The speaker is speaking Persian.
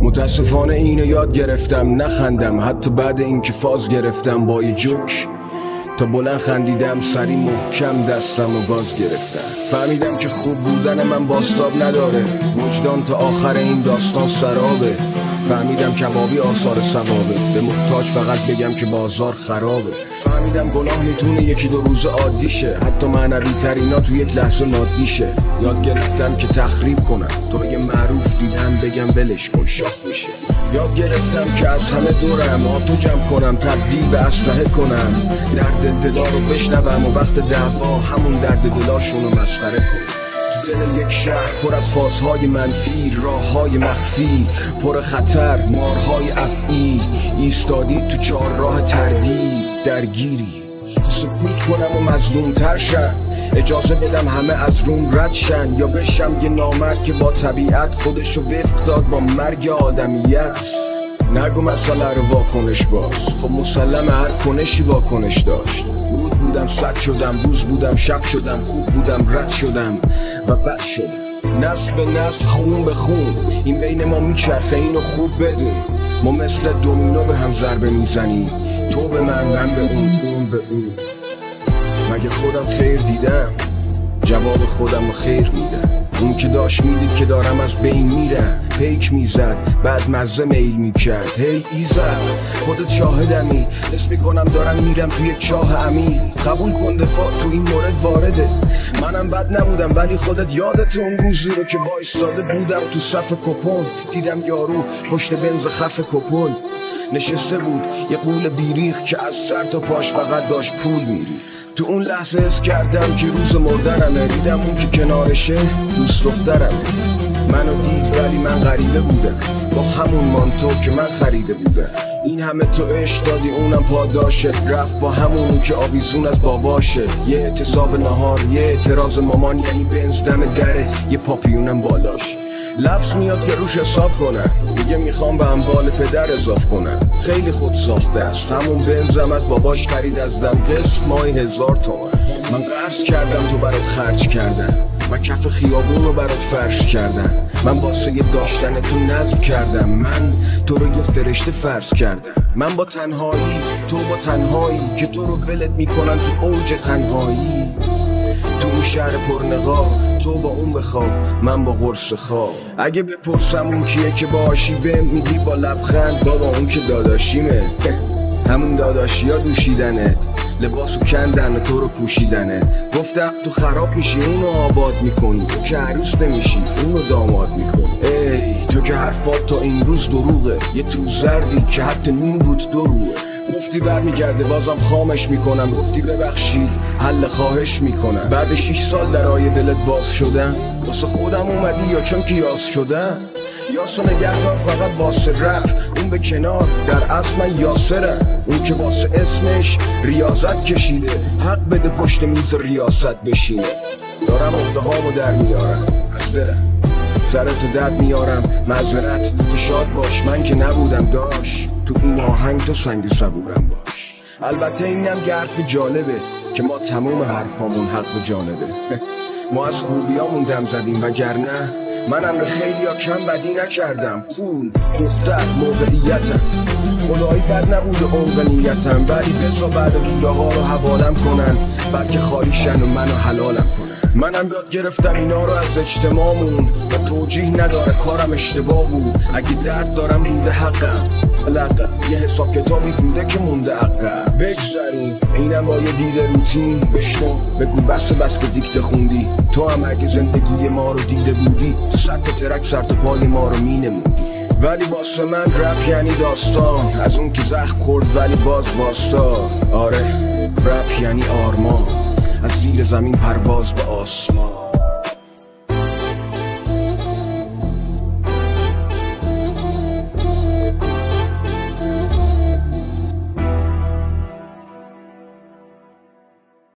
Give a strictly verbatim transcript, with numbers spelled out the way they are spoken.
متاسفانه اینو یاد گرفتم نخندم، حتی بعد اینکه فاز گرفتم با یه جوک. تا بلند خندیدم سری محکم دستم و گاز گرفتم. فهمیدم که خوب بودن من باستاب نداره، وجدان تا آخر این داستان سرابه. فهمیدم کبابی آثار ثوابه، به محتاج فقط بگم که بازار خرابه. فهمیدم گناه میتونه یکی دو روز عادی شه، حتی معنوی ترینا تو یک لحظه مادی شه. یاد گرفتم که تخریب کنم، تو یه معروف دیدم بگم ولش کن شاخ میشه. یاد گرفتم که از همه دورم آتو جمع کنم، تبدیل به اسلحه کنم، درد دلا رو بشنوم و وقت دعوا همون درد دلاشون رو مسخره کنم. دل یک شهر پر از فازهای منفی، راههای مخفی پر خطر، مارهای افعی ایستادی تو چهار راه تردید درگیری. سکوت کنم و مظلوم تر شن، اجازه بدم همه از روم رد شن، یا بشم یه نامرد که با طبیعت خودشو وفق داد با مرگ آدمیت. نگو مسئله رو واکنش باز، خب مسلم هر کنشی واکنش داشت. بود بودم صد شدم، روز بودم شب شدم، خوب بودم رد شدم و بد شدم. نسل به نسل خون به خون این بین ما میچرخه، اینو خوب بدون. ما مثل دومینو به هم ضربه میزنیم، تو به من من به اون اون به اون. مگه خودم خیر دیدم؟ جواب خودم رو خیر میدم. اون که داشت میدید که دارم از بین میرم، پیک میزد بعد مزه میل میکرد. هی ایزد خودت شاهدمی، حس میکنم دارم میرم توی چاه عمیق. قبول کن دفاع تو این مورد وارده، منم بد نبودم ولی خودت یادت اون روزی رو که وایستاده بودم تو صف کپون. دیدم یارو پشت بنز خف کپون نشسته بود، یه قول بیریخ که از سر تا پاش فقط داشت پول میری. تو اون لحظه حس کردم که روز مردنمه، دیدم اون که کنارشه دوست دخترمه. منو دید ولی من غریبه بودم، با همون مانتو که من خریده بودم. این همه تو عشق دادی اونم پاداشه، رفت با همون که آویزون از باباشه. یه اعتصاب نهار، یه اعتراض مامان، یعنی بنز دم دره، یه پاپیونم بالاش. لفظ میاد که روش حساب کنم، میگه میخوام به اموال پدر اضاف کنم. خیلی خود ساخته است، همون بنزم از باباش خرید از دم، قسط ماهی هزار تومن. من قرض کردم تو برات خرج کردم، من کف خیابون رو برات فرش کردم، من واسه داشتن تو نظم کردم، من تو رو یه فرشته فرض کردم. من با تنهایی، تو با تنهایی که تو رو ولت میکنن تو اوج تنهایی. تو اون شهر پرنقاب، تو با اون بخواب من با قرص خواب. اگه بپرسم اون کیه که باشی بهم میگی با لبخند بابا اون که داداشیمه. همون داداشی ها دوشیدنت، لباسو کندن و تو رو پوشیدنه. گفتم تو خراب میشی اونو آباد میکنی، تو که عروس نمیشی اونو داماد میکنی. ای تو که حرفات تا این روز دروغه، یه تو زردی که حتی نیم روت دو روه. گفتی برمیگرده بازم خامش میکنم، گفتی ببخشید حل خواهش میکنم. بعد شیش سال در آیه دلت باز شدم، واسه خودم اومدی یا چون که یاس شدم؟ یاسو نگهدار فقط واسه رپ، اون به کنار در اصل من یاسرم. اون که واسه اسمش ریاضت کشیده، حق بده پشت میز ریاست بشینه. دارم عهده هامو در میارم از دلم، سرتو درد میارم معذرت. تو شاد باش من که نبودم داشت، تو این آهنگ تو سنگ صبورم باش. البته اینم حرف جالبه که ما تموم حرفامون حق به جانبه. ما از خوبیامون دم زدیم وگرنه منم به خیلی ها کم بدی نکردم. پول، دختر، موقعیتم، خدایی بد نبوده عمق نیتم، ولی بذار بعد دوره ها رو حوالم کنن، بلکه خالیشن و منو حلالم کنن. منم یاد گرفتم اینا رو از اجتماعمون و توجیه نداره کارم اشتباه بود. اگه درد دارم بوده حقم، لقم یه حساب کتابی بوده که مونده عقب. بگذاریم اینم با یه دیده روتین، بشنو بگو بس بس که دیکته خوندی. تو هم اگه زندگی ما رو دیده بودی، تو صد ترک سر تا پای ما رو می نمودی. ولی واسه من رپ یعنی داستان، از اون که زخم خورد ولی باز واستا. آره رپ یعنی آرمان، از زیر زمین پرواز به آسمان.